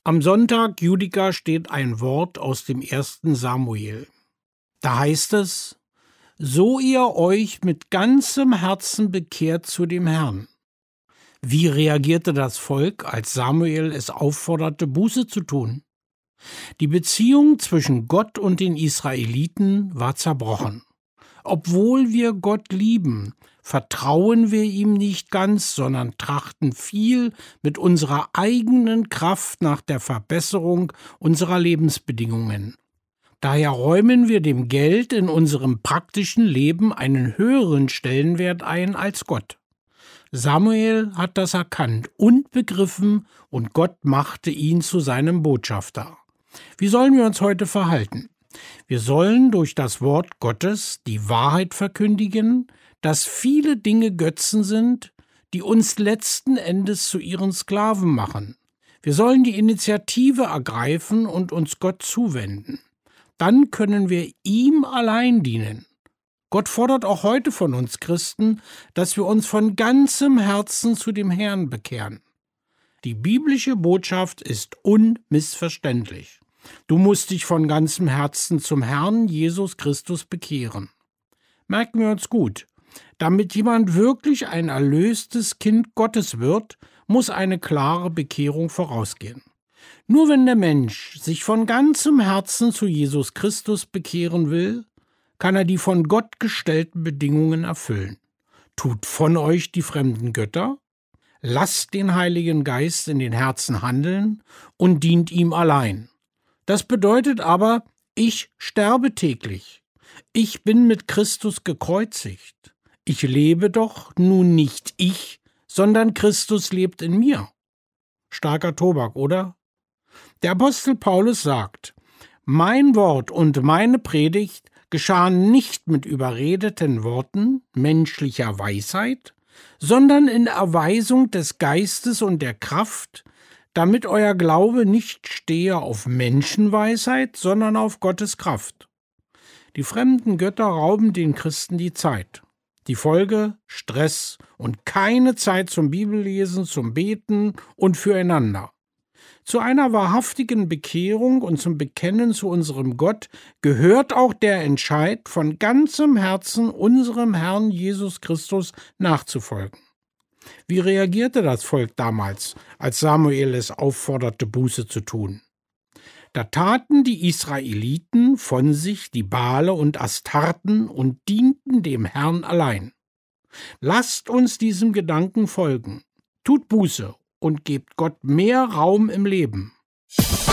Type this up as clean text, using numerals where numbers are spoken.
Am Sonntag Judika steht ein Wort aus dem 1. Samuel. Da heißt es: So ihr euch mit ganzem Herzen bekehrt zu dem Herrn. Wie reagierte das Volk, als Samuel es aufforderte, Buße zu tun? Die Beziehung zwischen Gott und den Israeliten war zerbrochen. Obwohl wir Gott lieben, vertrauen wir ihm nicht ganz, sondern trachten viel mit unserer eigenen Kraft nach der Verbesserung unserer Lebensbedingungen. Daher räumen wir dem Geld in unserem praktischen Leben einen höheren Stellenwert ein als Gott. Samuel hat das erkannt und begriffen, und Gott machte ihn zu seinem Botschafter. Wie sollen wir uns heute verhalten? Wir sollen durch das Wort Gottes die Wahrheit verkündigen, dass viele Dinge Götzen sind, die uns letzten Endes zu ihren Sklaven machen. Wir sollen die Initiative ergreifen und uns Gott zuwenden. Dann können wir ihm allein dienen. Gott fordert auch heute von uns Christen, dass wir uns von ganzem Herzen zu dem Herrn bekehren. Die biblische Botschaft ist unmissverständlich. Du musst dich von ganzem Herzen zum Herrn Jesus Christus bekehren. Merken wir uns gut: Damit jemand wirklich ein erlöstes Kind Gottes wird, muss eine klare Bekehrung vorausgehen. Nur wenn der Mensch sich von ganzem Herzen zu Jesus Christus bekehren will, kann er die von Gott gestellten Bedingungen erfüllen. Tut von euch die fremden Götter, lasst den Heiligen Geist in den Herzen handeln und dient ihm allein. Das bedeutet aber, ich sterbe täglich. Ich bin mit Christus gekreuzigt. Ich lebe doch nun nicht ich, sondern Christus lebt in mir. Starker Tobak, oder? Der Apostel Paulus sagt: Mein Wort und meine Predigt geschahen nicht mit überredeten Worten menschlicher Weisheit, sondern in Erweisung des Geistes und der Kraft, damit euer Glaube nicht stehe auf Menschenweisheit, sondern auf Gottes Kraft. Die fremden Götter rauben den Christen die Zeit. Die Folge: Stress und keine Zeit zum Bibellesen, zum Beten und füreinander. Zu einer wahrhaftigen Bekehrung und zum Bekennen zu unserem Gott gehört auch der Entscheid, von ganzem Herzen unserem Herrn Jesus Christus nachzufolgen. Wie reagierte das Volk damals, als Samuel es aufforderte, Buße zu tun? Da taten die Israeliten von sich die Baale und Astarten und dienten dem Herrn allein. Lasst uns diesem Gedanken folgen. Tut Buße und gebt Gott mehr Raum im Leben.